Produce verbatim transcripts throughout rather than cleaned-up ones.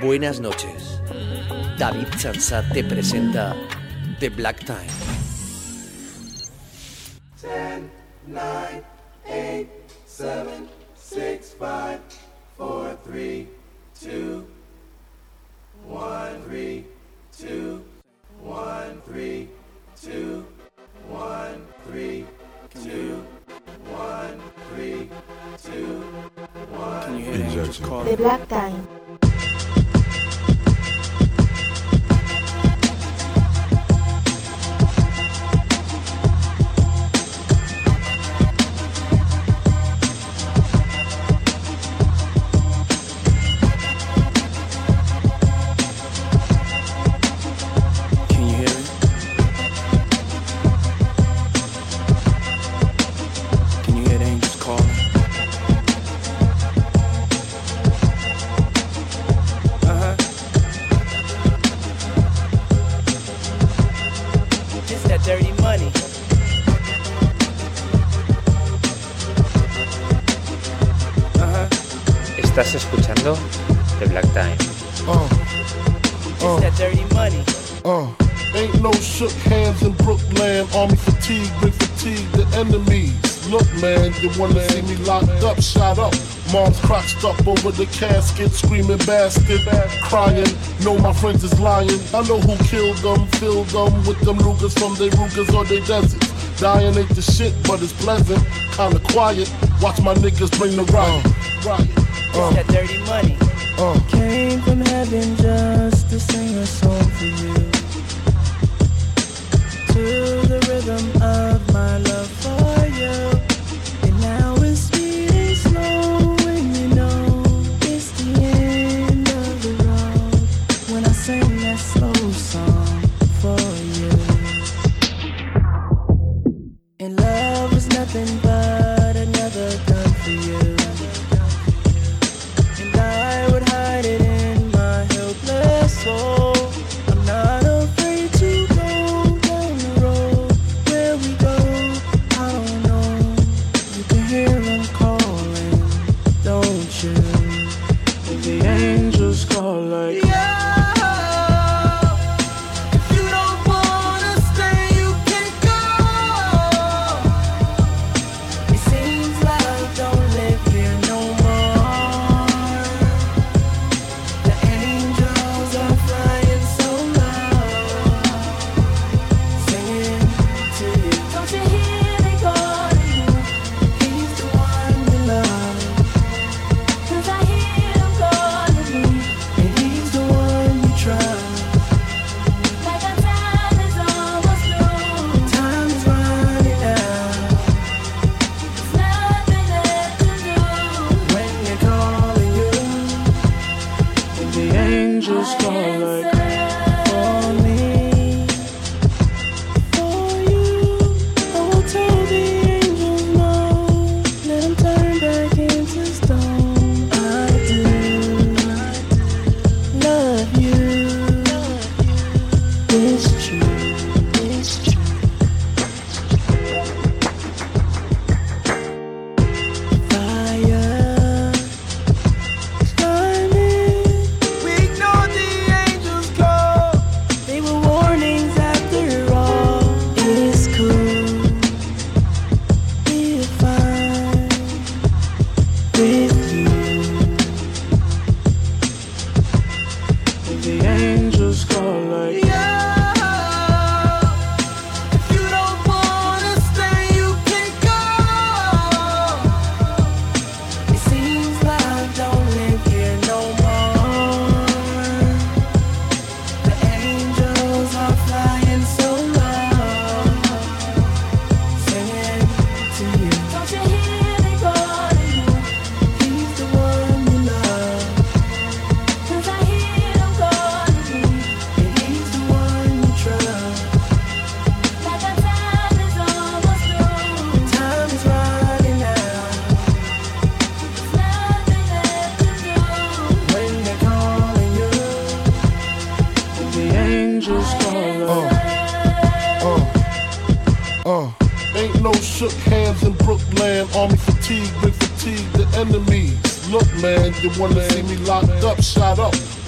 Buenas noches. David Sansat te presenta The Black Time. ten, nine, eight, seven, six, five, four, three, two, one, three, two, one, three, two, one, three, two, one, three, two, one. Can you hear it? Just call The Black Time. Estás escuchando The Black Time. Uh, uh, it's that dirty money. Uh, ain't no shook hands in Brooklyn. Army fatigue, bring fatigue the enemies. Look, man, you wanna see me locked up, shot up. Mom's crotched up over the casket, screaming bastard, crying. Know my friends is lying. I know who killed them, filled them with them Rugers from their Rugers or their deserts. Dying ain't the shit, but it's pleasant, kinda quiet. Watch my niggas bring the riot. Uh, riot. Uh, it's that dirty money. Uh, Came from heaven just to sing a song for you. To the rhythm of my love for you. And now it's sweet and slow when you know it's the end of the road. When I sing that slow song for you. And love was nothing but another gun for you. I would hide it in my helpless soul. I'm not afraid to go down the road. Where we go, I don't know. You can hear them calling, don't you? And the angels call like, yeah. Army fatigue, bring fatigue the enemies. Look, man, you wanna see me locked up, shot up.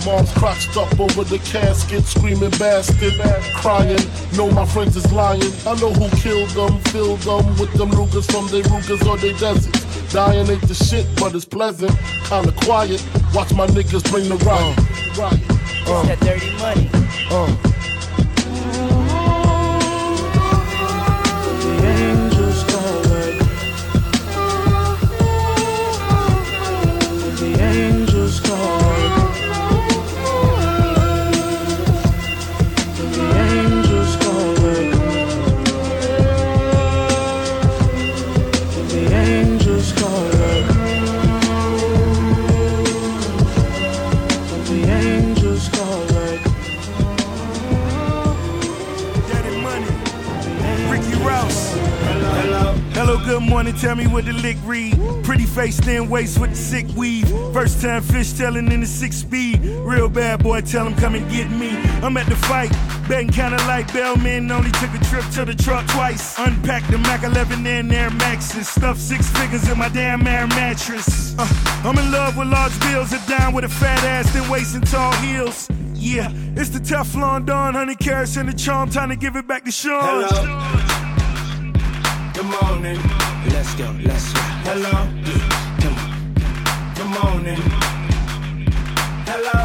Mom's crotched up over the casket, screaming bastard, crying. Know my friends is lying. I know who killed them, filled them with them Rugers from their Rugers or their deserts. Dying ain't the shit, but it's pleasant. Kinda quiet. Watch my niggas bring the riot. Uh, riot. Uh, it's that dirty money. Uh. The angels calling. The angels calling. The angels calling. The angels calling. The angels calling. Daddy Money, Ricky Rouse. Hello, hello. Hello, good morning. Tell me what the lick read. Pretty face, thin waist with the sick weave. First time fish tailing in the six speed. Real bad boy, tell him come and get me. I'm at the fight, betting kinda like Bellman. Only took a trip to the truck twice. Unpacked the Mac eleven and Air Maxes. Stuffed six figures in my damn air mattress. Uh, I'm in love with large bills. A dime with a fat ass, thin waist and tall heels. Yeah, it's the Teflon Don, honey carrots and the charm. Time to give it back to Sean. Hello. Good morning. Let's go, let's go. Hello. Come on. Good morning. Hello.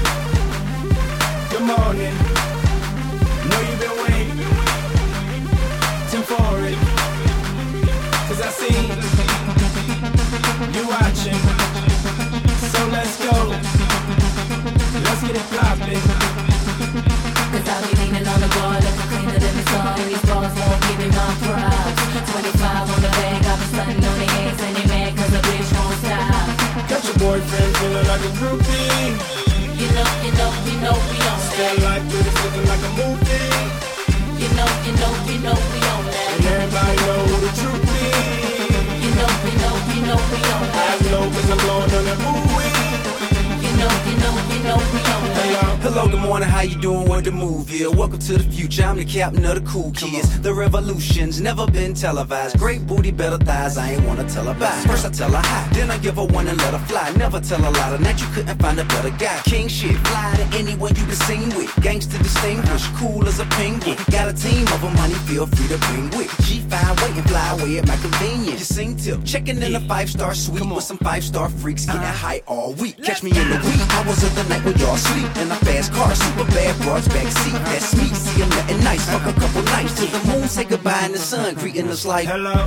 Good morning. Know you've been waiting Tim for it. Cause I see you watching. So let's go. Let's get it poppin'. Cause I'll be leaning on the bar like a cleaner than the song. These bars won't give me my props. twenty-five on the bag, I've been stunting on the eggs. And they mad cause the bitch won't stop. Got your boyfriend feeling like a groupie. You know, you know, you know we on that. Stay like this, looking like a movie. You know, you know, you know we on that. And everybody know who the truth is. You know, you know, you know we on that. I know cause I'm blowing on that movie. You know, you know, you know we on that. Hello, good morning, how you doing? What the move here? Welcome to the future, I'm the captain of the cool kids. The revolution's never been televised. Great booty, better thighs, I ain't wanna tell her bye. First I tell her hi, then I give her one and let her fly. Never tell a lie, tonight you couldn't find a better guy. King shit, fly to anyone you been seen with. Gangsta distinguished, cool as a penguin. Got a team of them, honey, feel free to bring with. G five, wait and fly away at my convenience. You sing tip, checking in a five-star suite with some five-star freaks, getting high all week. Catch me in the week, hours of the night when y'all sleep. In a fast car, super bad broads, backseat. That's me, see I'm nothing nice. Fuck a couple nights till the moon say goodbye in the sun, greeting us like hello.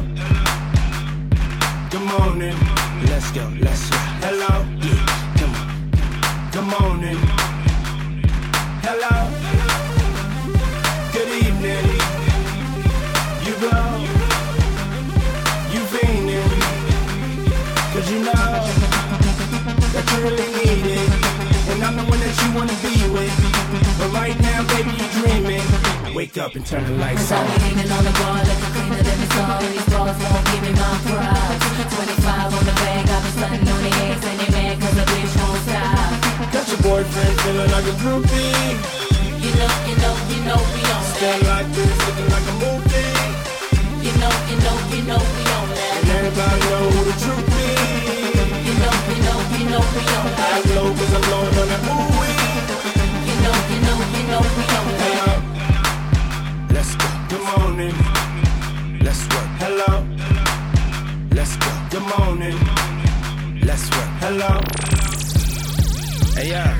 Good morning. Let's go, let's go. Hello. Come on. Good morning. Hello. Good evening. You blow. You fiending. Cause you know that you really need it. And I'm the one that you wanna be with. But right now, baby, you dreaming. Wake up and turn the lights on. Cause I'll be hanging on the bar like a cleaner than the song. These bars won't give me my props. twenty-five on the bag, I've been stunting on the eggs. And they mad cause the bitch won't stop. Got your boyfriend feeling like a groupie. You know, you know, you know we on that. Stay like this, looking like a movie. You know, you know, you know we on that. And everybody know who the truth is. You know, you know, you know we on that. I know cause I'm blowing on that movie. You know, you know, you know we on that. Hello. Let's go. Good morning. Let's work. Hello. Let's go. Good morning. Let's work. Hello. Hey, yeah.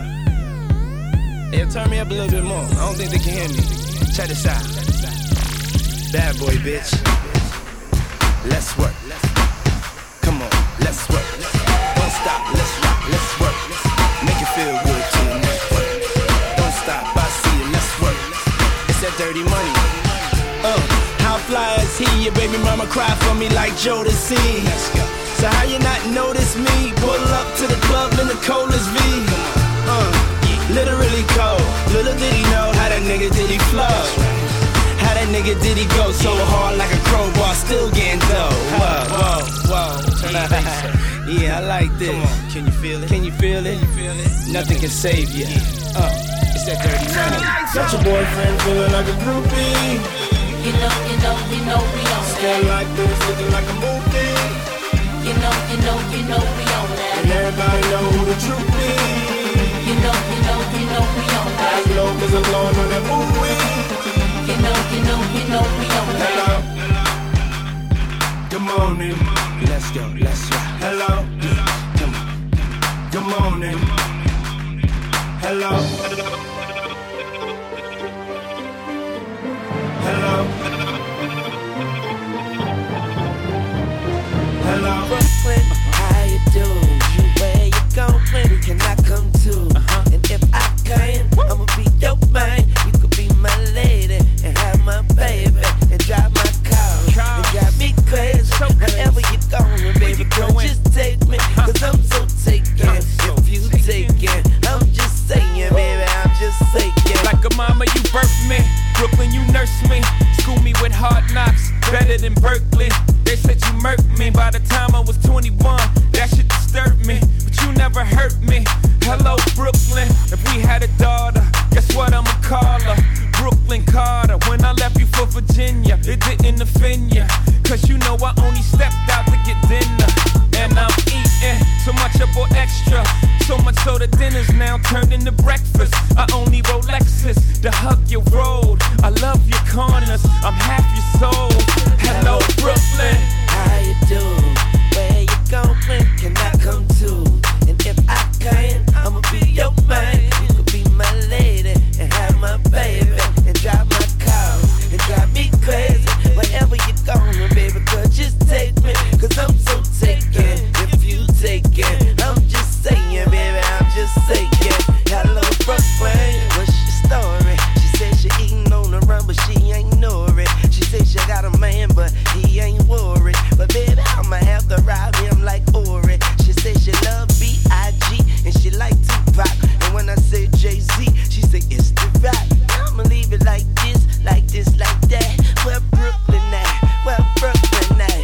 Hey, turn me up a little bit more. I don't think they can hear me. Check this out. Bad boy, bitch. Let's work. Come on, let's work. Don't stop, let's rock, let's work. Make it feel good to the network. Don't stop, I see it, let's work. It's that dirty money. Uh, how fly is he? Your baby mama cry for me like Jodeci. Let's go. So how you not notice me? Pull up to the club in the coldest V. Uh, literally cold. Little did he know how that nigga did he flow. How that nigga did he go so hard like a crowbar, still getting dough. Whoa, whoa, whoa. Yeah, I like this. Come on, can you feel it? Can you feel it? Can you feel it? Nothing can save you. Uh, it's that dirty money. Got your boyfriend feeling like a groupie. You know, you know, you know we on that. Stay like this, looking like a movie. You know, you know, you know we on that. And everybody know who the truth is. You know, Hello. Hello. Hello. Brooklyn, how you doing? Where you going? Can I come too? Uh-huh. And if I can, I'ma be your man. You could be my lady and have my baby and drive my car and drive me crazy. Wherever you going, baby, girl, just take me. Cause I'm so taken. If you taken, I'm just saying, baby, I'm just saying. Like a mama, you birthed me. Brooklyn, you nursed me. School me with hard knocks, better than Berkeley. They said you murked me by the time I was twenty-one. That shit disturbed me, but you never hurt me. Hello, Brooklyn. If we had a daughter, guess what I'ma call her? Brooklyn Carter. When I left you for Virginia, it didn't offend ya. Cause you know I only stepped out to get dinner. And I'm eating so much up for extra. So much so the dinner's now turned into breakfast. I only Rolexes to hug your road. I love your corners, I'm half your soul. Hello, Brooklyn. How you doing? Where you going? Can I come too? And if I can, I'ma be your man. You could be my lady and have my baby and drive my car and drive me crazy. Wherever you going, baby, girl, just take me. Cause I'm so taken. If you taken, I'm just saying, baby, I'm just saying. Hello, Brooklyn, what's your story? She said she eating on the run, but she ain't know it. She said she got a man, but he ain't worried. But baby, I'ma have to ride him like Ori. She said she love B I G and she like Tupac. And when I said Jay-Z, she said it's the rock. I'ma leave it like this, like this, like that. Where Brooklyn at? Where Brooklyn at?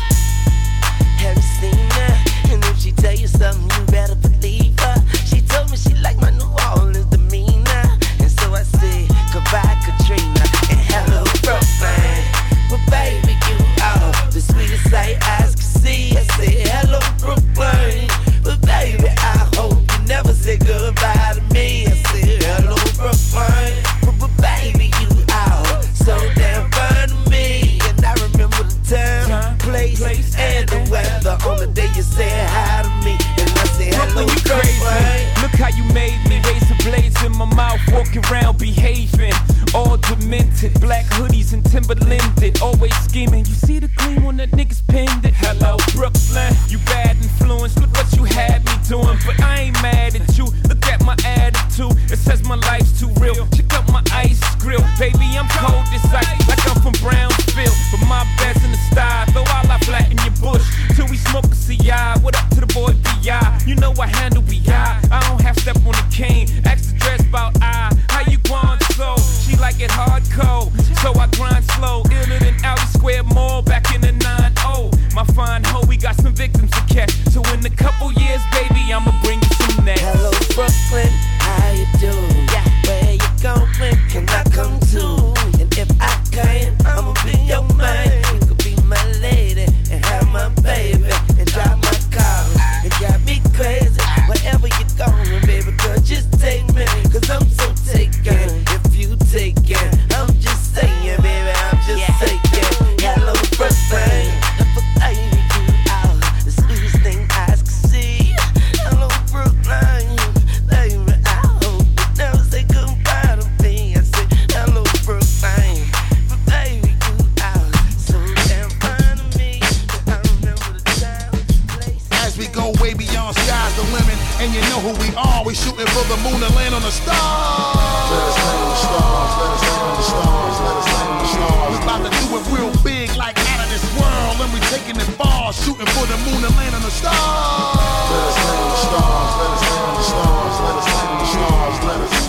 Have you seen her? And if she tell you something, you better believe her. She told me she like my New Orleans demeanor. And so I said, goodbye Katrina and hello Brooklyn. But baby, you are the sweetest sight eyes can see. I said, hello Brooklyn. But baby, I hope you never say goodbye to me. I said, hello Brooklyn. But, but baby, you are so damn fun to me. And I remember the time, place, and the weather on the day you said hi to me. And I said, hello Brooklyn, you crazy. Brooklyn. Look how you made me. Razor blades in my mouth, walking around behaving. All demented, black hoodies and Timberlanded, always scheming. You see the gleam on that nigga's pendant. Hello, Brooklyn, you bad influence. Look what you had me doing, but I ain't mad at you. Look at my attitude, it says my life's too real. Check out my ice grill, baby, I'm cold as ice, like I'm from Brownsville. But my best in the style, throw all I flat in your bush till we smoke a C I. What up to the boy B I? You know I handle B I. I don't have step on the cane. Ask the dress about I. How you going so? She like it hardcore, so I grind slow. Iller than Alley Square Mall back in the nine oh. My fine hoe, we got some victims to catch. So in a couple years, baby, I'ma bring you some next. Hello Brooklyn, how you doing? Yeah. Where you going? Can I come too? And if I can, I'ma be your man. You could be my lady and have my baby and drive my car and drive me crazy. Wherever you going, baby girl, just take me. Cause I'm so taken. If you taken, I'm just saying, baby, I'm just yeah. saying. Hello Brooklyn, baby, you are the sweetest thing eyes can see. Hello Brooklyn, baby, I hope you never say goodbye to me. I said, hello Brooklyn, but baby, you are so damn fine to me. I remember the time, place. As we go way beyond sky's the limit, and you know who we are. We shooting for the moon and land on the stars. Let us land on the stars. Let us land on the stars. Let us land on the stars. We about to do it real big, like out of this world, and we taking it far, shooting for the moon and land on the stars. Let us land on the stars. Let us land on the stars. Let us land on the stars. Let us.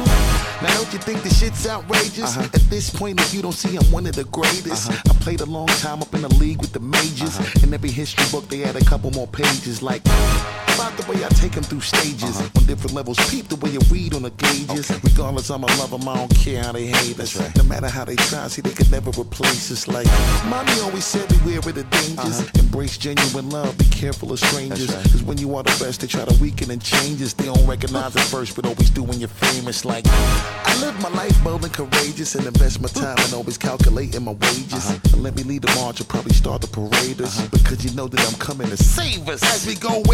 Now don't you think the shit's outrageous? Uh-huh. At this point, if you don't see I'm one of the greatest. Uh-huh. I played a long time up in the league with the majors. Uh-huh. In every history book they had a couple more pages. Like about the way I take them through stages. Uh-huh. On different levels, peep the way you read on the gauges. Okay. Regardless, I'ma love them, I don't care how they hate us. Right. No matter how they try, see they could never replace us. Like mommy always said, beware of the dangers. Uh-huh. Embrace genuine love, be careful of strangers. Right. Cause when you are the best, they try to weaken and change us. They don't recognize it first, but always do when you're famous. Like I live my life bold and courageous and invest my time and always calculating my wages. Uh-huh. And let me lead the march and probably start the parade us. Uh-huh. Because you know that I'm coming to save us. As we go way beyond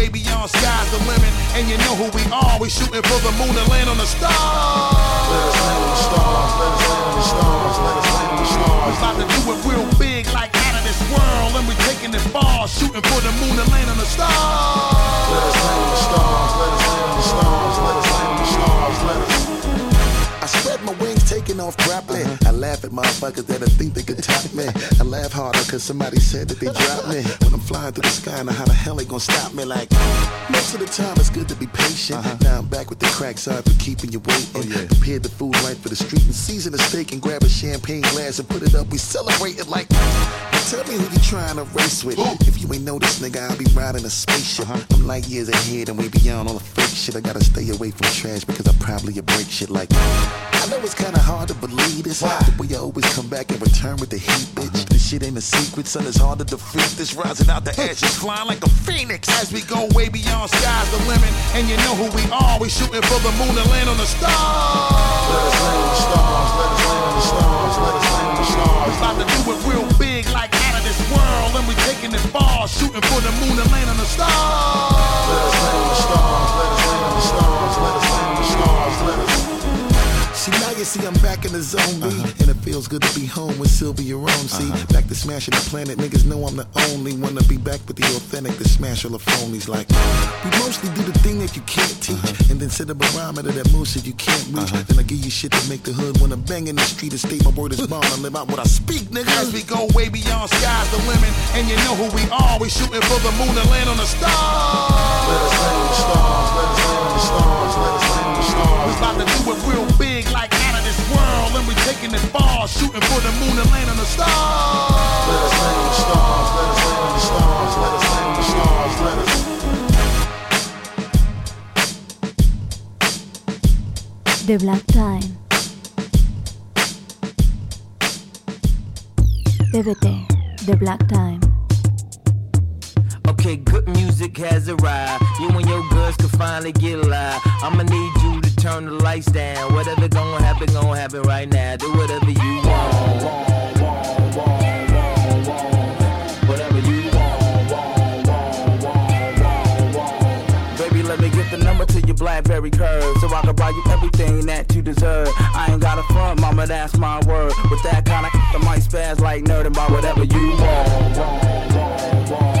beyond, sky's the limit. And you know who we are, we shooting for the moon and land on the stars. Let us land on the stars, let us land on the stars, let us land on the stars. About to do it real big, like out of this world. And we taking it far, shooting for the moon and land on the stars. Let us land on the stars, let us land on the stars, let us land on the stars, let us. I spread my wings, taking off grappling. Uh-huh. I laugh at motherfuckers that I think they could top me. I laugh harder cause somebody said that they dropped me. When I'm flying through the sky, now how the hell they gonna stop me? Like, most of the time it's good to be patient. Uh-huh. Now I'm back with the crack, sorry for keeping you waiting. Oh, yeah. Prepared the food right for the street and season the steak and grab a champagne glass and put it up. We celebrate it like, tell me who you trying to race with. Ooh. If you ain't know this nigga, I'll be riding a spaceship. Uh-huh. I'm like years ahead and way beyond all the fake shit. I gotta stay away from trash because I probably break shit like, I know it's kinda hard to believe this. Why? The way you always come back and return with the heat, bitch. Uh-huh. This shit ain't a secret, son, it's hard to defeat. This rising out the ashes, flying like a phoenix. As we go way beyond, sky's the limit. And you know who we are, we shooting for the moon and land on the stars. Let us land on the stars, let us land on the stars, let us land on the stars. About to do it real big, like out of this world. And we taking it far, shooting for the moon and land on the stars. Let us land on the stars, let us land on the stars, let us land on the stars, let us. See, now you see I'm back in the zone, B. Uh-huh. And it feels good to be home with Sylvia Rome, see. Uh-huh. Back to smashing the planet, niggas know I'm the only one to be back with the authentic, to smash all the phonies like. We mostly do the thing that you can't teach, uh-huh. and then set a barometer that moves shit you can't reach. Uh-huh. Then I give you shit to make the hood wanna bang in the street and state my word is bond. I live out what I speak, nigga. As we go way beyond, sky's the limit. And you know who we are, we shooting for the moon and land on the stars. Let us land on the stars, let us land on the stars, let us land on the stars. We about to do it real big, like out of this world. And we taking it far, shooting for the moon and land on the stars. Let us land on the stars, let us land on the stars, let us land on the stars, let us. The Black Time. B B T, The Black Time. Okay, good music has arrived. You and your girls can finally get live. I'ma need you to turn the lights down. Whatever gonna happen, gonna happen right now. Do whatever you want. want, want, want, want. Whatever you want. want, want, want, want. Baby, let me get the number to your BlackBerry curve, so I can buy you everything that you deserve. I ain't got a front, mama, that's my word. With that kind of I might spaz like nerd and buy whatever you want. want, want, want.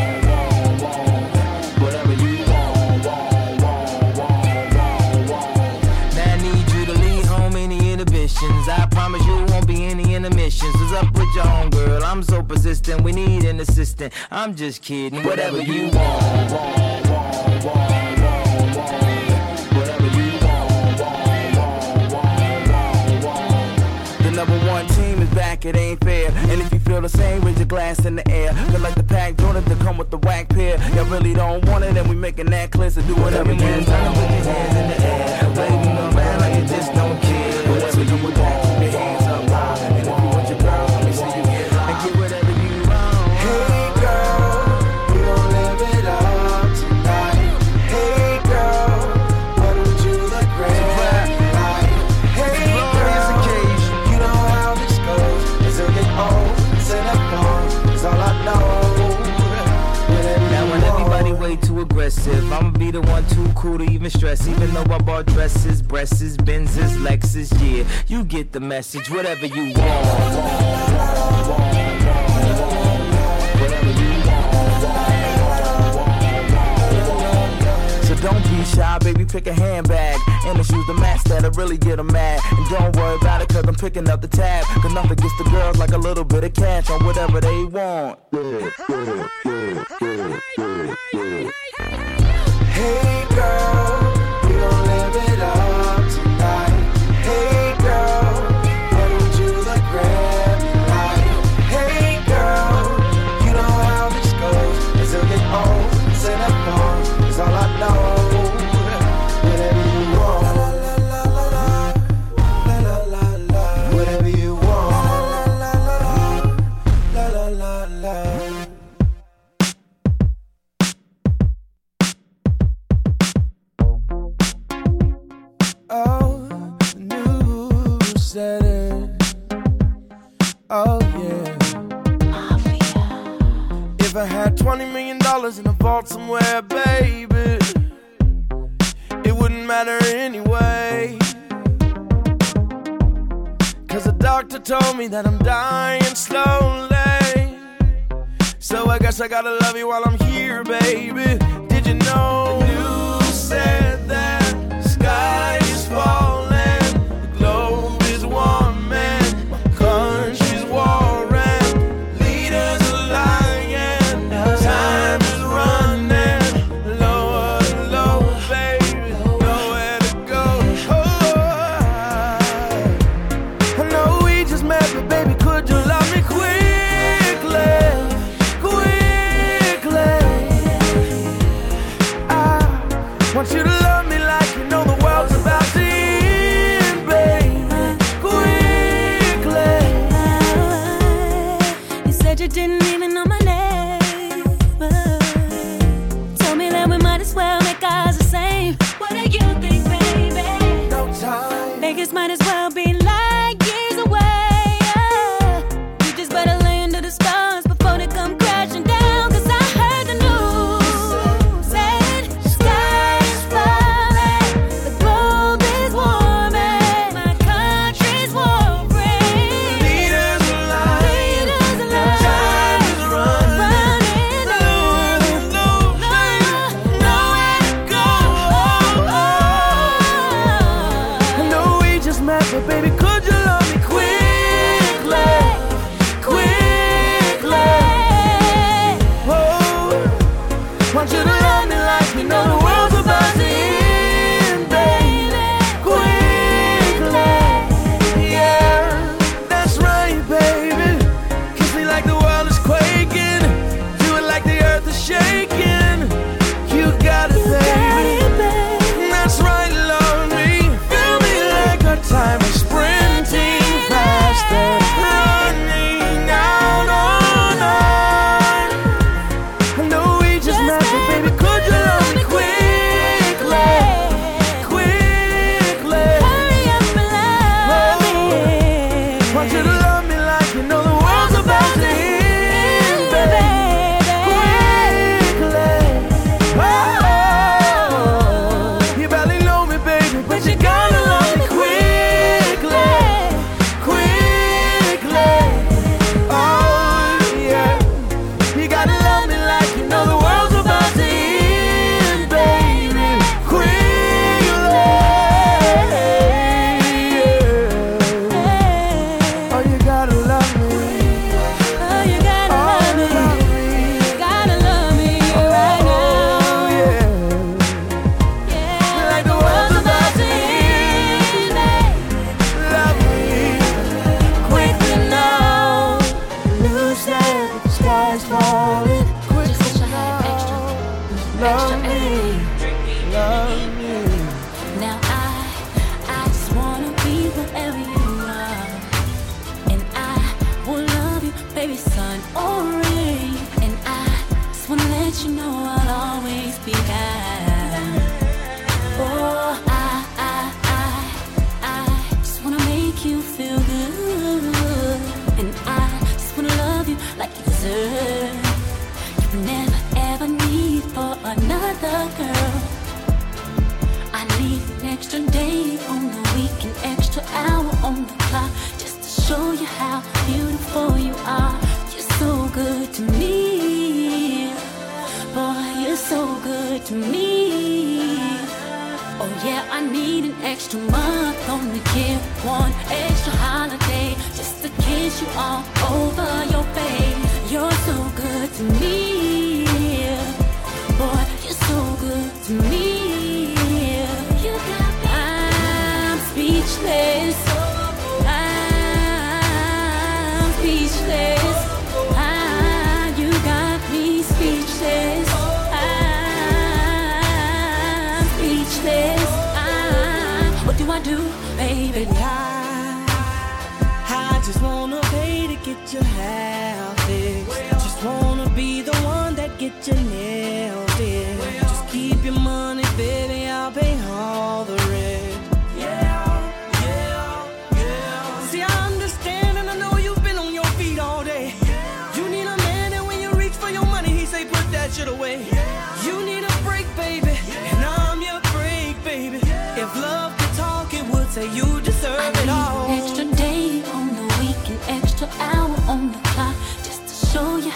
I promise you won't be any intermissions. What's up with your home girl? I'm so persistent, we need an assistant. I'm just kidding, whatever you want. Whatever you want. The number one team is back, it ain't fair. And if you feel the same, raise your glass in the air. Feel like the pack Jordan to come with the whack pair. Y'all really don't want it, and we making that clear. So do whatever you want. Put your hands in the air. Waving around like you just don't care. Whatever you want, keep your hands up high. And if you want your girl, let me see you get high. And get whatever you want. Hey girl, we gon' live it up tonight. Hey girl, why don't you look great tonight? Hey girl, you know how this goes. As I get old, set up on, is all I know. Now when everybody way too aggressive, I'ma be the one too cool to even stress. Even though I bought dresses, breasts, Benzes, Lexus, yeah, you get the message. Whatever you want. Whatever you want. So don't be shy, baby, pick a handbag. And the shoes to match that'll really get them mad. And don't worry about it, cause I'm picking up the tab. Cause nothing gets the girls like a little bit of cash on whatever they want. Hey girl, we gon' live it up tonight. Hey girl, why don't you look great tonight? Hey girl, you know how this goes. As I get old, set up on, is all I know. Whatever you want. La la la la. Whatever you want. La la la la. Oh, new setting. Oh yeah. If I had twenty million dollars in a vault somewhere, baby, doctor told me that I'm dying slowly. So I guess I gotta love you while I'm here, baby. Did you know you said that sky is falling, the globe is warming, my country's warring, leaders are lying, time is running, lower and lower, baby, nowhere to go. Oh, I know we just met, but baby, could you love me quickly? Want you to love me like you know the world's about to end, baby. Quickly. You said you didn't even know my name, but told me that we might as well make ours the same. What do you think, baby? No time. Vegas might as well be like years away. Yeah. You just better lay under the stars before they come crashing down. Cause I heard the news said sky is falling, the globe is warming, my country's warring, Leaders are lying, leaders are lying, time is running, running low, low, baby, nowhere to go. I know we just met, but baby, could you love me quickly? Quickly. Oh, want you to love me like you know the world's about to end, baby. Quickly. Yeah, that's right, baby. Kiss me like the world is quaking, do it like the earth is shaking. You got it, baby. That's right, love me. Feel me like our time is sprinting faster, running out on us. I know we just met, but baby, could you love me quickly? Quickly. hurry up and love me. Want you to love me like you know the world's about to end, baby. Quickly. Oh, you barely know me, baby, but you gotta love me quickly. Quickly. Oh, yeah. You gotta love me like you know the world's about to end, baby. Quickly. Yeah. Oh, you gotta love me. Oh, you gotta Oh, love me, love me. gotta love me right now. Oh, yeah. Yeah, Like the world's about to end, love me quickly now. You said the sky's falling. Quickly now. Love me, love me. Now I, I just wanna be wherever you are, and I will love you, baby, sun or rain, and I just wanna let you know I'll always be kind. Oh, I, I, I, I just wanna make you feel good, and I just wanna love you like you deserve. You never ever need for another girl. I need an extra day on the week, an extra hour on the clock, just to show you how beautiful you are. You're so good to me, boy, you're so good to me. Oh yeah, I need an extra month on the kid, one extra holiday, just to kiss you all over your face. You're so good to me, boy, you're so good to me. You got me. I'm speechless. I'm speechless. Ah, you got me speechless. I'm speechless. Ah, what do I do, baby? I, I just wanna pay to get your house fixed. Just wanna be the one that get your nails in. Just keep your money, baby, I'll pay all the rest. Yeah, yeah, yeah. See, I understand and I know you've been on your feet all day. You need a man, and when you reach for your money, he say put that shit away. You need a break, baby, and I'm your break, baby. If love could talk, it would say you deserve it all. Extra day on the week.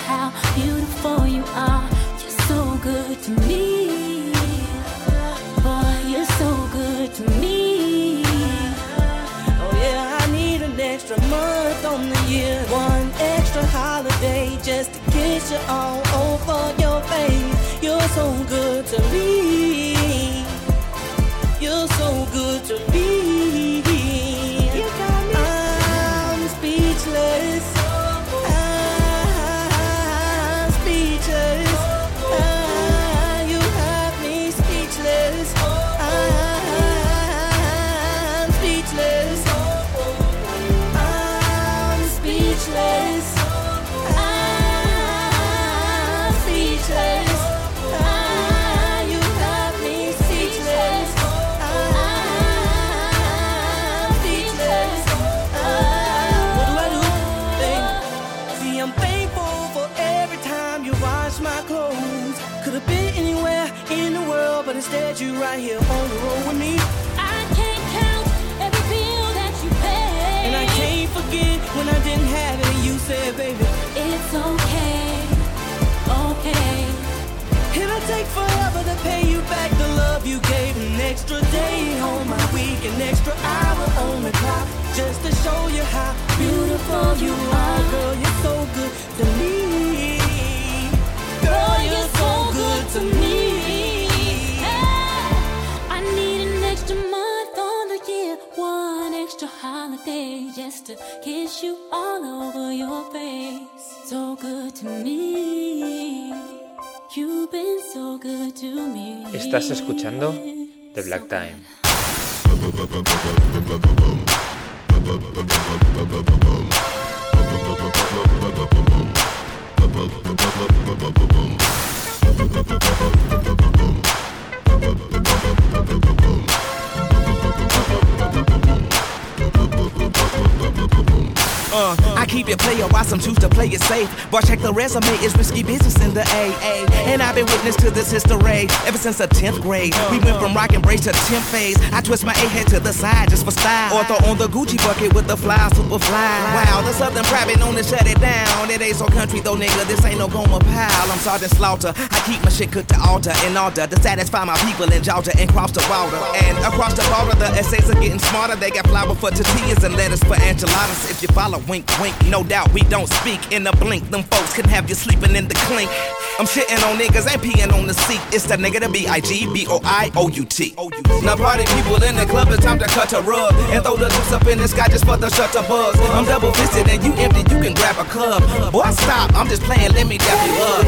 how beautiful you are. You're so good to me. Boy, you're so good to me. Oh yeah, I need an extra month on the year. One extra holiday just to kiss you all over your face. You're so good to me. You're so good to me. You got me. I'm speechless. I'm speechless. Ah, you have me speechless. I'm speechless. I'm speechless. I'm speechless. Ah, you have me speechless. I'm speechless. What do I do? Think. See, I'm thankful for every time you wash my clothes. Could have been anywhere in the world, but instead you right here on the road with me. I can't count every bill that you pay, And I can't forget when I didn't have it and you said, baby, it's okay, okay. it'll take forever to pay you back the love you gave. An extra day on my week, an extra hour on the clock, just to show you how beautiful you are. Girl, you're so good to me. Girl, you're so good to me. I need an extra month on the year, one extra holiday just to kiss you all over your face. So good to me. You've been so good to me. Estás escuchando The Black Time. Uh, I keep it player, why some choose to play it safe. But check the resume, it's risky business in the A A. And I've been witness to this history ever since the tenth grade. We went from rock and brace to temp phase. I twist my A head to the side just for style. Or throw on the Gucci bucket with the fly, super fly. Wow, the Southern private known to shut it down. It ain't so country though, nigga, this ain't no Goma pile. I'm Sergeant Slaughter, I keep my shit cooked to altar in order to satisfy my people in Georgia and cross the water. And across the border, the essays are getting smarter. They got flour for tortillas and lettuce for enchiladas. If you follow, wink, wink, no doubt we don't speak in a blink. Them folks can have you sleeping in the clink. I'm shitting on niggas, ain't peeing on the seat. It's the nigga, the B I G B O I O U T. Now party people in the club, it's time to cut a rug and throw the juice up in the sky just for the shutter buzz. I'm double fisted and you empty, you can grab a cup. Boy, stop, I'm just playing, let me dap you up.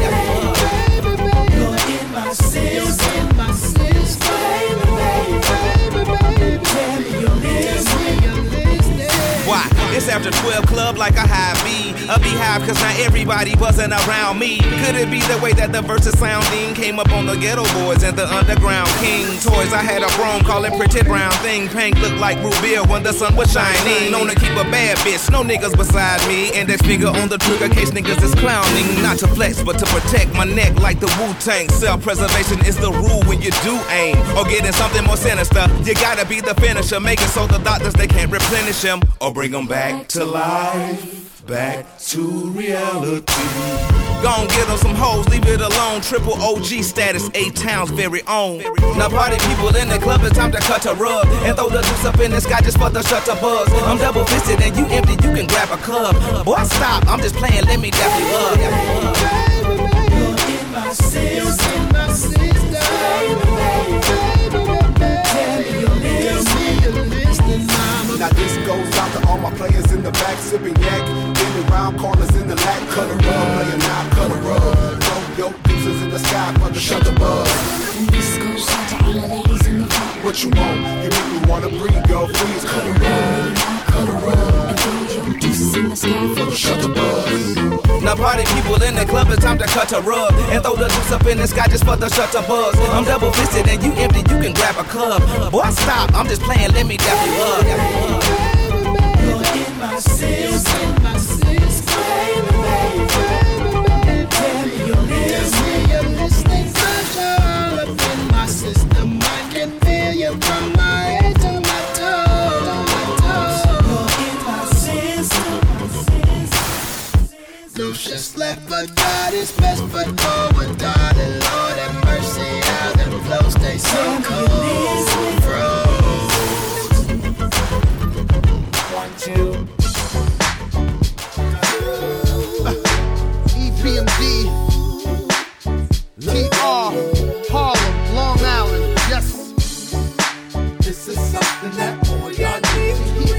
You're in my system, in my system, baby, baby, baby, tell me you're listening, you're listening. Why? It's after twelve club like a high B. A beehive cause not everybody wasn't around me. Could it be the way that the verses sounding came up on the ghetto boys and the underground king toys? I had a chrome call it pretty brown thing. Pink looked like root beer when the sun was shining. Known to keep a bad bitch, no niggas beside me. Index finger on the trigger case niggas is clowning. Not to flex but to protect my neck like the Wu-Tang. Self-preservation is the rule when you do aim. Or getting something more sinister, you gotta be the finisher. Make it so the doctors they can't replenish him or bring them back to life. Back to reality. Gon' get them some hoes, leave it alone. Triple O G status, A-Town's very own. Now party people in the club, it's time to cut a rug and throw the juice up in the sky just for the shutter buzz. I'm double fisted and you empty, you can grab a cup. Boy, stop, I'm just playing, let me dap you up. You're in my system, in my system, baby, baby, baby, tell me you're listening, you're listening, mama. Now this goes out to all my players in the back, sipping yak, in round corners in the lack, cut a rug, player now, cut a rug. Throw your deuces in the sky for the shutter buzz. And this goes out to all the ladies in the front. What you want? You make me wanna breathe, girl, please cut a rug. Cut a rug and throw your deuces in the sky for the shutter buzz. Now party people in the club, it's time to cut a rug and throw the juice up in the sky just for the shutter buzz. I'm double fisted and you empty, you can grab a cup. Boy, stop, I'm just playing, let me dap you up. You're in my system, my system, baby, baby, baby, tell me you're listening, you're listening. Such all up in my system, I can feel you from my head to my toe, my toe. You're in my system, Lucius left for but God is best foot forward, darling. Lord have mercy, how them flows stay so cold. Froze. One, two. E P M D, T R, Harlem, Long Island, yes. This is something that all y'all need to hear.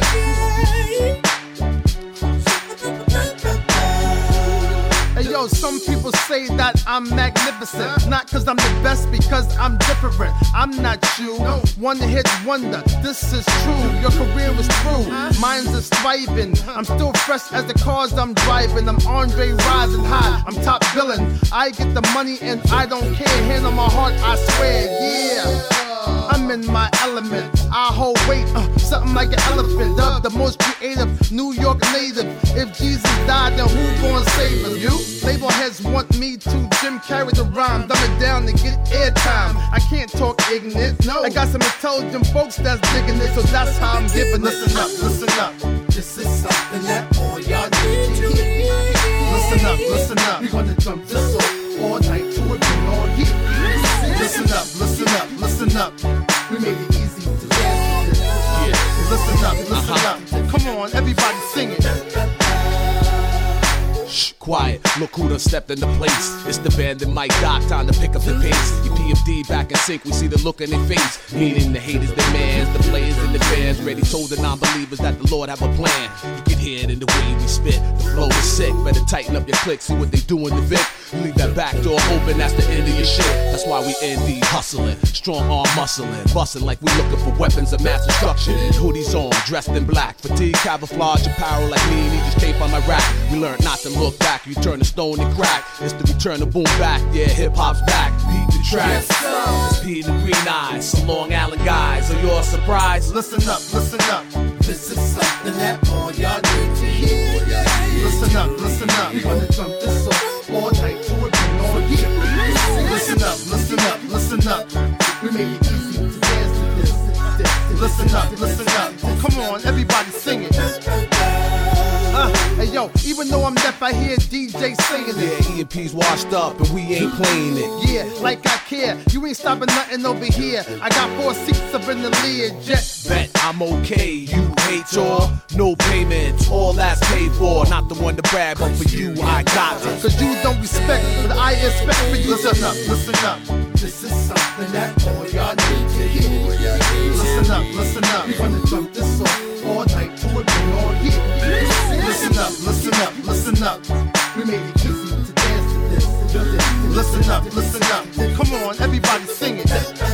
Hey yo, some people say that I'm magnificent. Not cause I'm the best, because I'm different. I'm not you, one hit wonder. This is true, your career is through. Mine's is thriving. I'm still fresh as the cars I'm driving. I'm Andre rising high, I'm top billing. I get the money and I don't care. Hand on my heart, I swear, yeah. I'm in my element. I hold weight, uh, something like an elephant. Dubbed the most creative New York native. If Jesus died, then who gon' save him? You? Label heads want me to Jim carry the rhyme, dumb it down to get airtime. I can't talk ignorant. No, I got some intelligent folks that's digging it, so that's how I'm giving it. Listen up, listen up. This is something that all y'all need to hear. Listen up, listen up. We gonna jump this off all night to it and all year. Listen up, listen up, listen up. We made it easy to dance with this. Yeah. Listen up, listen uh-huh. up. Come on, everybody sing it. Shh, quiet, look who done stepped into place. It's the band and Mike Doc, time to pick up the pace. E P M D back in sync, we see the look in their face. Meaning the haters demands, the players and the fans ready told the non-believers that the Lord have a plan. You can hear it in the way we spit, the flow is sick. Better tighten up your click, see what they do in the Vic. You leave that back door open, that's the end of your shit. That's why we N D hustling, strong arm muscling, busting like we looking for weapons of mass destruction. Hoodies on, dressed in black, fatigue, camouflage, apparel like me, and he just came from my rap. We learned not to look back, you turn the stone and crack. It's the return of boom back, yeah, hip hop's back. Beat the track. Yes, it's P and the Green Eyes, some Long Island guys. Are you all surprised? Listen up, listen up. This is something that all y'all need to hear. Listen up, listen up. We gonna jump this off all night to it and all year. Listen up, listen up, listen up. We make it easy to dance to this. Listen up, listen up. Come on, everybody sing it. Uh, hey yo, even though I'm deaf, I hear D J singing it. Yeah, E and P's washed up and we ain't playing it. Yeah, like I care. You ain't stopping nothing over here. I got four seats up in the Learjet. Bet I'm okay. You hate your no payment. All that's paid for. Not the one to brag, but for you I got it. Cause you don't respect, but I expect for you. Listen up, listen up. This is something that all y'all need to hear. Listen up, listen up. We gonna jump this off all night to it and all year. Listen up, listen up, listen up. We made it easy to dance to this. Listen up, listen up. Come on, everybody sing it.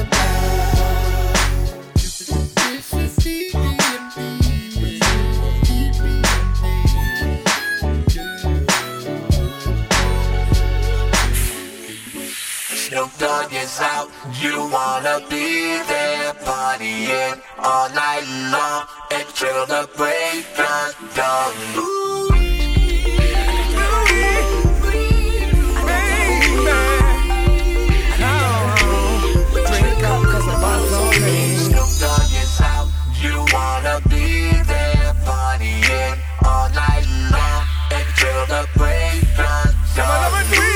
Snoop Dogg is out, you wanna be there, partying all night long until the break of dawn. Snoop Dogg is out, you wanna be there, partying all night long until the break of dawn.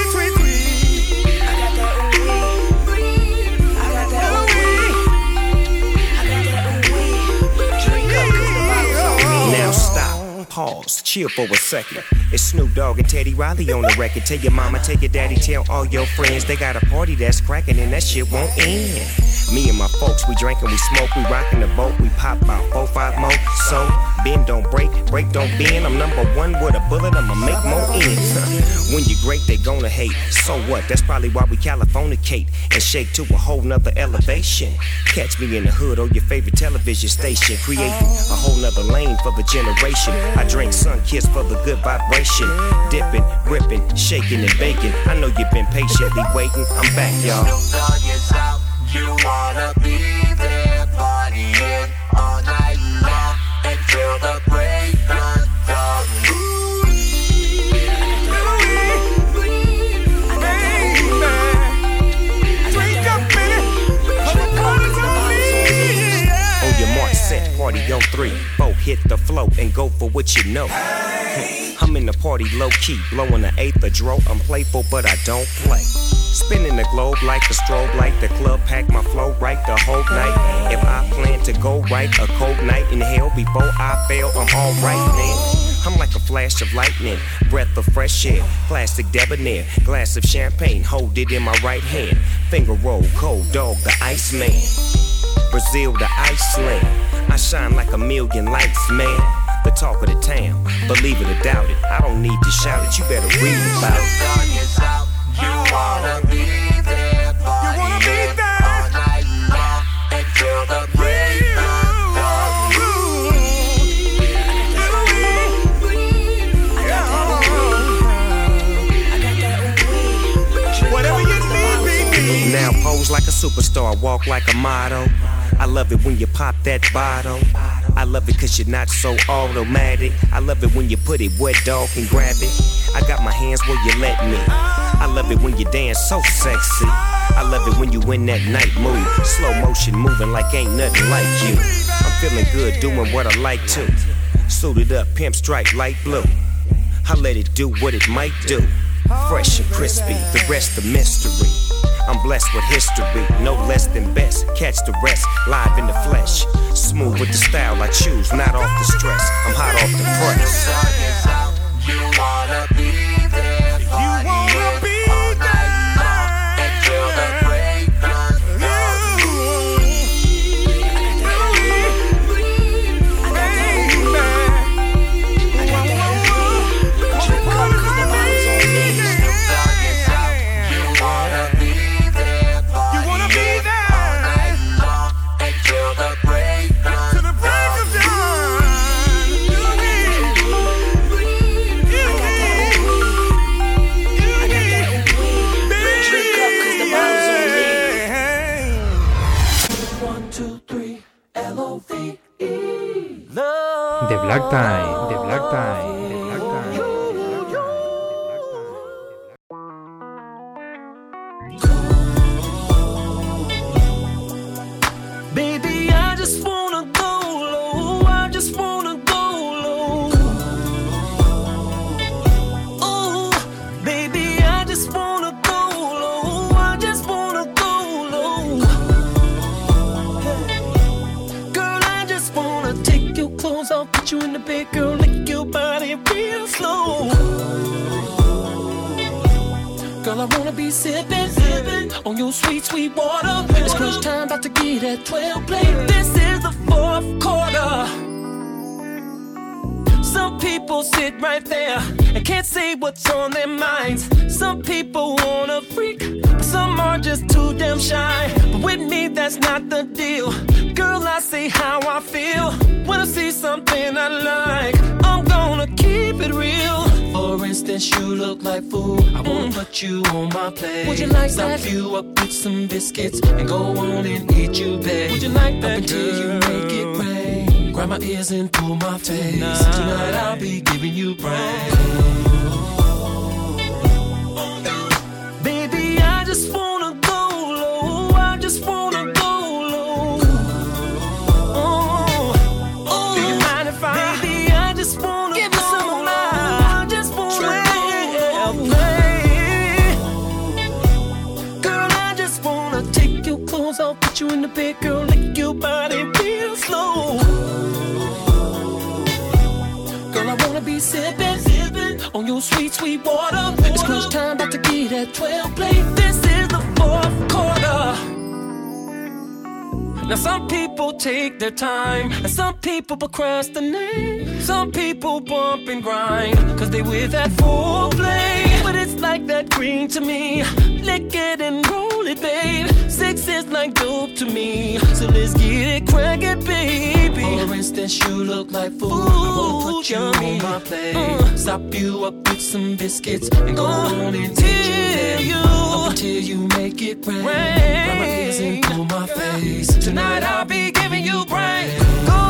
Now stop, pause, chill for a second. It's Snoop Dogg and Teddy Riley on the record. Tell your mama, tell your daddy, tell all your friends. They got a party that's cracking and that shit won't end. Me and my folks, we drink and we smoke, we rockin' the boat, we pop about four, five more. So, bend don't break, break don't bend. I'm number one with a bullet, I'ma make more ends. When you're great, they gonna hate. So what? That's probably why we Californicate and shake to a whole nother elevation. Catch me in the hood or your favorite television station, creating a whole nother lane for the generation. I drink sun kiss for the good vibration. Dipping, gripping, shaking and baking. I know you've been patiently waiting. I'm back, y'all. Snoop Dogg is out. You wanna be there, partying all night long until the break of dawn. On your mark, set, party on three, four, hit the flow and go for what you know. I'm in the party low key, blowing an eighth of dro. I'm playful, but I don't play. Spinning the globe like a strobe light. The club pack my flow right the whole night. If I plan to go right, a cold night in hell before I fail, I'm alright then. I'm like a flash of lightning, breath of fresh air, plastic debonair, glass of champagne, hold it in my right hand. Finger roll, cold dog, the Iceman. Brazil to Iceland, I shine like a million lights, man. The talk of the town, believe it or doubt it, I don't need to shout it, you better read about it. You wanna be there, party, you wanna be there all night long until the break of dawn. Whatever you need, baby. Now pose like a superstar, walk like a model. I love it when you pop that bottle. I love it cause you're not so automatic. I love it when you put it wet, dog, and grab it. I got my hands where you let me. I love it when you dance so sexy. I love it when you in that night mood. Slow motion moving like ain't nothing like you. I'm feeling good doing what I like to. Suited up, pimp stripe, light blue. I let it do what it might do. Fresh and crispy, the rest a mystery. I'm blessed with history, no less than best. Catch the rest, live in the flesh. Smooth with the style I choose, not off the stress. I'm hot off the press. You wanna be there, party, you wanna be all night long until the break of The Black Time, The Black Time, The Black Time. Baby, I just wanna go low. I just wanna go low. Oh, baby, I just wanna go low. I just wanna go low. Girl, I just wanna take your clothes off, put you in the bed, girl, lick your body real slow. Girl, I wanna be sipping, sipping on your sweet, sweet water. It's crunch time, about to get at twelve play. This is the fourth quarter. Some people sit right there and can't say what's on their minds. Some people wanna freak, some are just too damn shy. But with me, that's not the deal. Girl, I say how I feel when I see something I like. I'm gonna keep it real. For instance, you look like food. I wanna mm. put you on my plate. Would you like Stop that? You up with some biscuits and go on and eat you, babe. Would you like that? Up until girl? You make it rain. Grab my ears and pull my face. Tonight, Tonight I'll be giving you brain. Baby, I just wanna go low. I just wanna go low. Oh, oh. Do you mind if I? Baby, I just wanna give me some of mine. I just wanna go play. Girl, I just wanna take your clothes off, put you in the bed, girl, lick your body real slow. Girl, I wanna be sipping, sipping on your sweet, sweet water. It's crunch time, about to get at twelve play. This is the fourth quarter. Now some people take their time, and some people procrastinate. Some people bump and grind, cause they with that foreplay. But it's like that green to me. Lick it and roll it, babe. Sex is like dope to me. So let's get it crackin', baby. For instance, you look like food. I wanna put you on my plate. Uh, Stop you up with some biscuits and go uh, on and take you up until you make it rain. rain. Grab my ears and pull my face. Tonight I'll be giving you brain. Go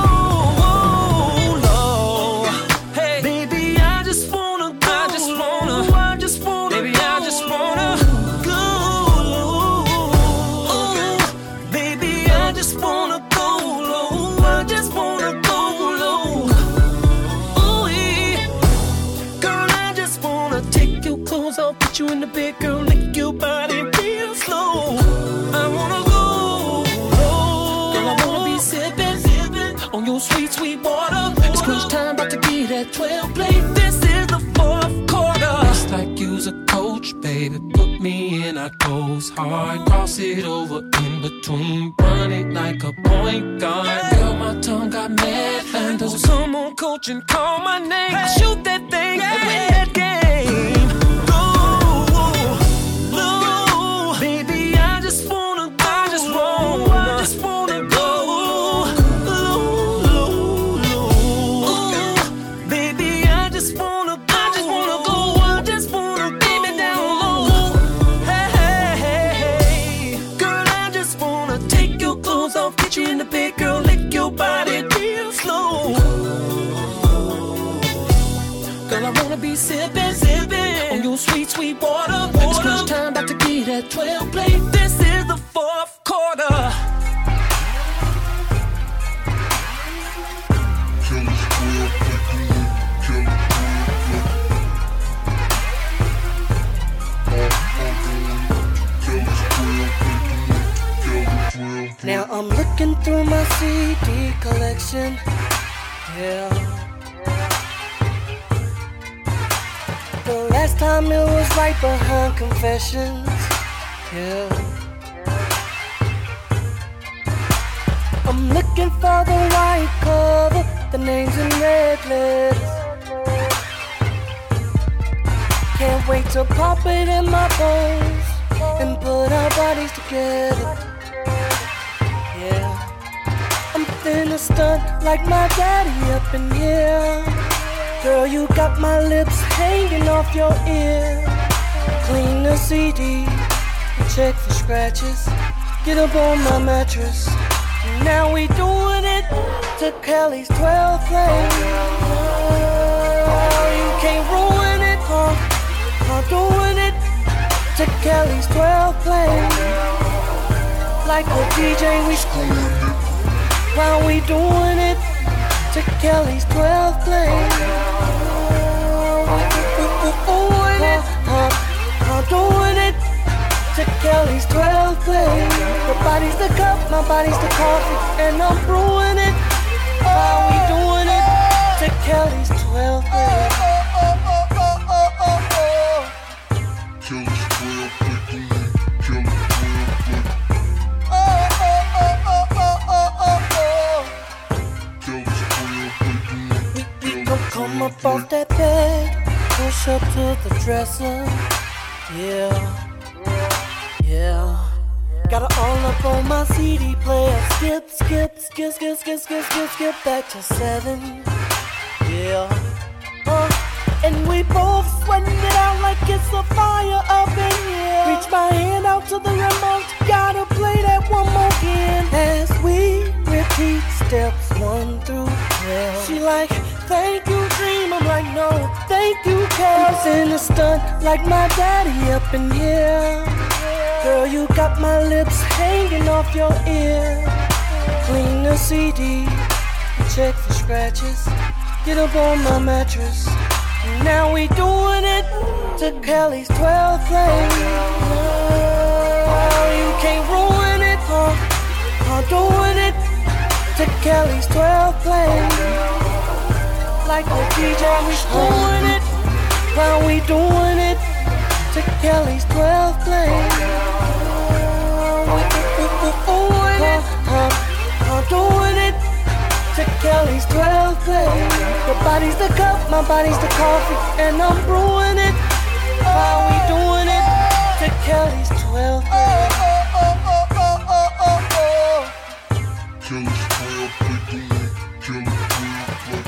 low. Hey, baby, I just wanna go. I just wanna. I just wanna. Baby, go I just wanna go low. Oh, baby, I just wanna go low. I just wanna go low. Oh, yeah. Girl, sweet, sweet water. It's crunch time, about to get that twelve play. This is the fourth quarter. It's like you's a coach, baby. Put me in, I goes hard. Cross it over in between. Run it like a point guard. Girl, my tongue got mad handles. Come on, coach, and call my name. Shoot that thing and win that game. You in the bed, girl, lick your body real slow. Girl, I wanna be sippin', sippin' on your sweet, sweet water, water. It's crunch time, about to get that twelve play. This is the fourth quarter. Now I'm looking through my C D collection, yeah. The last time it was right behind Confessions, yeah. I'm looking for the white cover, the names in red letters. Can't wait to pop it in my bones and put our bodies together. I'm finna stunt like my daddy up in here. Girl, you got my lips hanging off your ear. Clean the C D, check for scratches. Get up on my mattress. Now we doing it to Kelly's twelve play. Oh, you can't ruin it, huh? I'm doing it to Kelly's twelve play. Like a D J, we scream. While we doing it to Kelly's twelve play. Doing it, I'm doing it to Kelly's twelve play. Your body's the cup, my body's the coffee, and I'm brewing it. While we doing it to Kelly's twelve play. Kelly's twelve play, Kelly's Come up off that bed, push up to the dresser. Yeah, yeah. Got it all up on my C D player. Skip, skip, skip, skip, skip, skip, skip, skip back to seven. Yeah. Uh, and we both sweating it out like it's a fire up in here. Reach my hand out to the remote. Gotta play that one more again. As we repeat steps one through twelve. She like, thank you, dream. I'm like, no, thank you, Kels. In a stunt like my daddy up in here. Girl, you got my lips hanging off your ear. Clean the C D, check for scratches. Get up on my mattress. Now we doing it to Kelly's twelve play. Oh, you can't ruin it, huh? I'm doing it to Kelly's twelve play. Like the D J, we doing it while we doing it to Kelly's twelve play. Doing it, I'm doing it to Kelly's twelve play. Your body's the cup, my body's the coffee, and I'm brewing it while we doing it to Kelly's twelve play. Kelly's twelve play, Kelly's twelve play.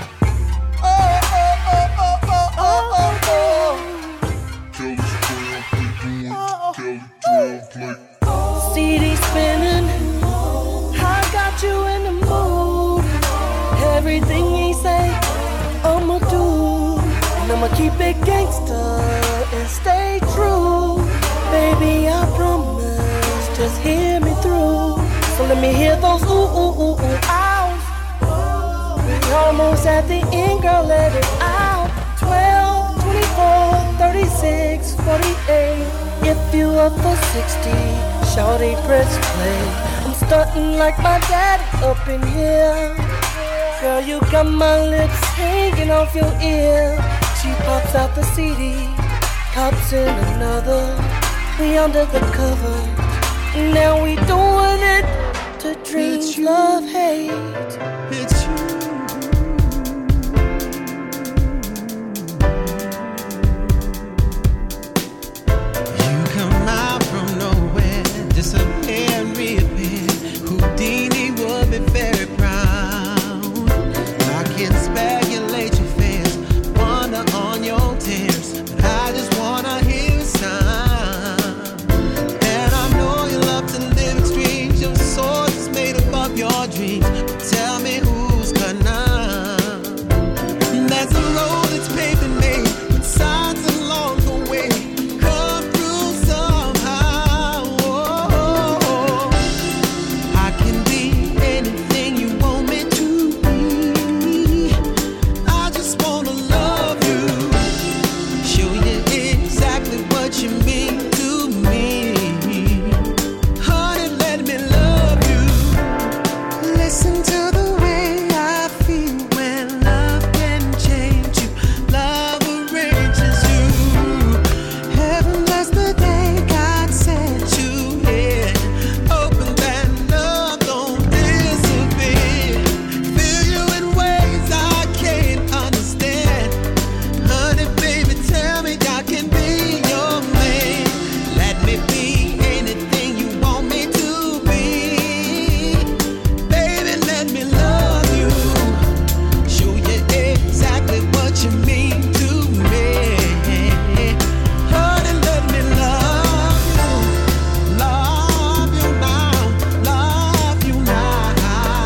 C D spinning, I got you in the mood. Everything he say, I'ma do. And I'ma keep it gangsta and stay true. Baby, I promise, just hear me through. So let me hear those ooh, ooh, ooh, ooh, ows. We almost at the end, girl, let it out. twelve, twenty-four, thirty-six, forty-eight. If you up for sixty, shawty press play. I'm stunting like my daddy up in here. Girl, you got my lips hanging off your ear. She pops out the C D, pops in another. We under the cover. Now we doing it to dreams, love, hate. It's you. You come out from nowhere, disappear and reappear. Houdini would be very proud. I can speculate your fears, wonder on your tears, but I just wanna hear a sound. And I know you love to live extremes. Your soul is made above your dreams. But tell me who's gonna? That's a road that's paved and made with signs along the way. Come through somehow. Oh, I can be anything you want me to be. I just wanna love you, show you exactly what you mean to me. Honey, let me love you. Listen to the way I feel when love can change you. Love arranges you. Heaven bless the day God sent you here. Open that love, don't disappear. Feel you in ways I can't understand. Honey, baby, tell me I can be your man. Let me be anything you want me to be. Baby, let me love you, show you exactly what you mean to me. Honey, let me love you, love you now, love you now.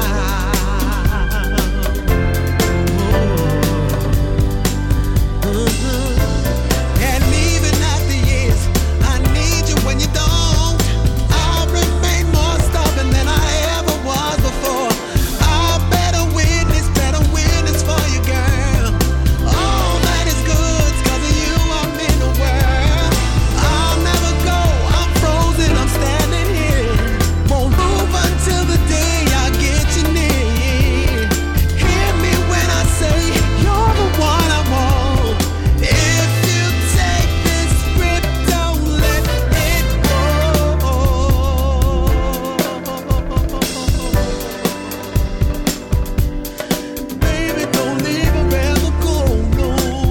And even after years, I need you when you don't. I'll remain more stubborn than I ever was before. I'll better witness, better witness for you, girl. All that is good, 'cause of you I'm in the world. I'll never go, I'm frozen, I'm standing here. Won't move until the day I get you near. Hear me when I say you're the one I want. If you take this grip, don't let it go. Baby, don't leave or ever go, no,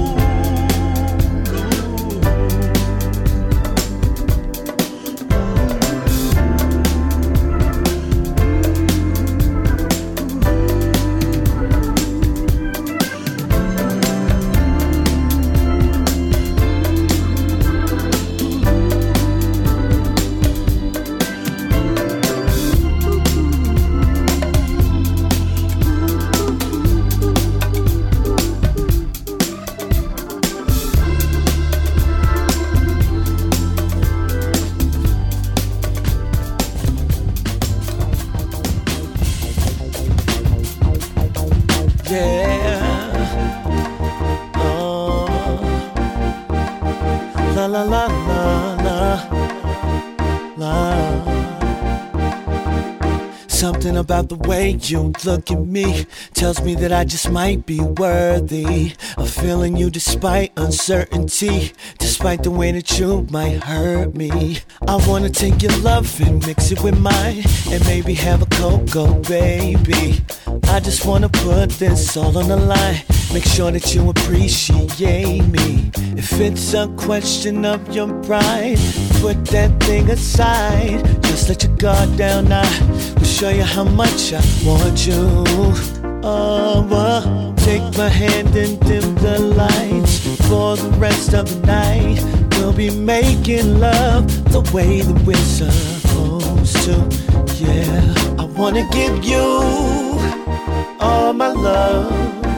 Yeah. Oh. La la la la la la. Something about the way you look at me tells me that I just might be worthy of feeling you despite uncertainty, despite the way that you might hurt me. I wanna take your love and mix it with mine, and maybe have a cocoa baby. I just wanna put this all on the line, make sure that you appreciate me. If it's a question of your pride, put that thing aside. Just let your guard down, I will show you how much I want you. Oh, uh, take my hand and dim the lights. For the rest of the night, we'll be making love the way that we're supposed to. Yeah, I wanna give you all my love,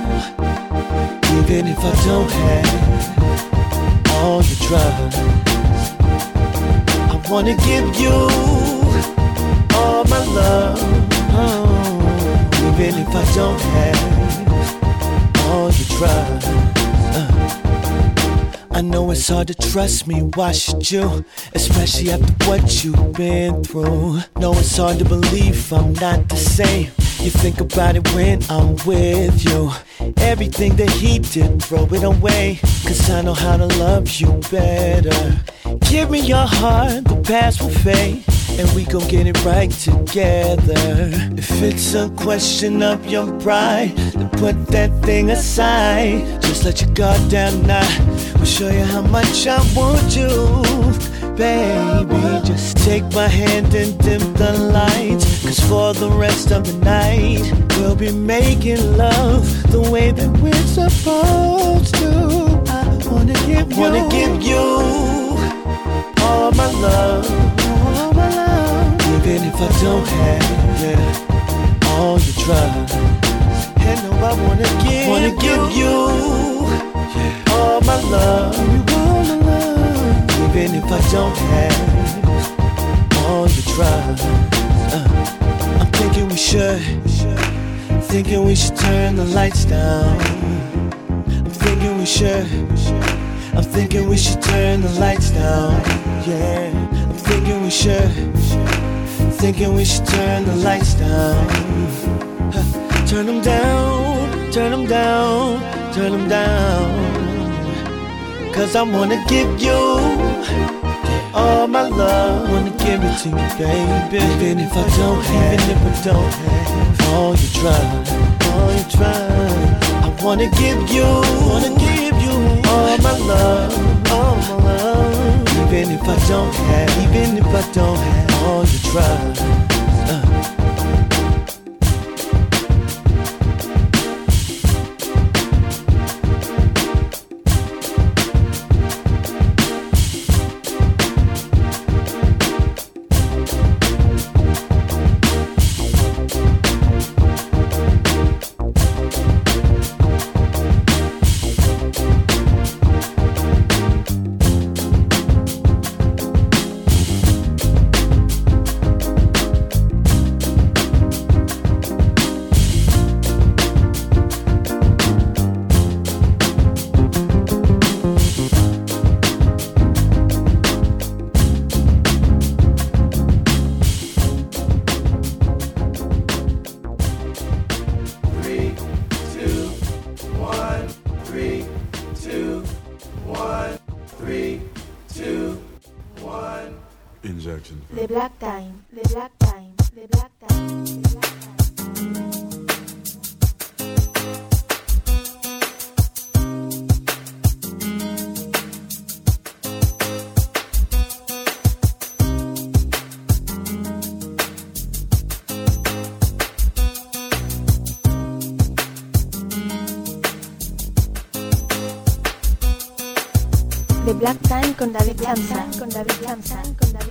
even if I don't have all your trust. I wanna give you all my love, oh, even if I don't have all your trust. Uh. I know it's hard to trust me, why should you? Especially after what you've been through. Know it's hard to believe I'm not the same. you think about it when I'm with you. Everything that he did, throw it away, cause I know how to love you better. Give me your heart, the past will fade, and we gon' get it right together. If it's a question of your pride, then put that thing aside. Just let your guard down now. We'll show you how much I want you. Baby, just take my hand and dim the lights, cause for the rest of the night we'll be making love the way that we're supposed to. I wanna give you, wanna give you all my love, all my love. Even if I don't have, yeah, all your trust. And no, I wanna give, wanna give you, yeah, all my love, all my love. Even if I don't have all your trust, uh, I'm thinking we should, thinking we should turn the lights down. I'm thinking we should, I'm thinking we should turn the lights down. Yeah, I'm thinking we should, thinking we should turn the lights down. Huh. Turn them down, turn them down, turn them down. Cause I wanna give you all my love, wanna give it to you, baby. Even if I don't have, even if I don't have all you try, all you try. I wanna give you, wanna give you all my love, all my love. Even if I don't have, even if I don't have all you try. Uh. The Black Time, The Black Time, The Black Time, The Black Time. The Black Time con David Lanza, con David Lanza, con David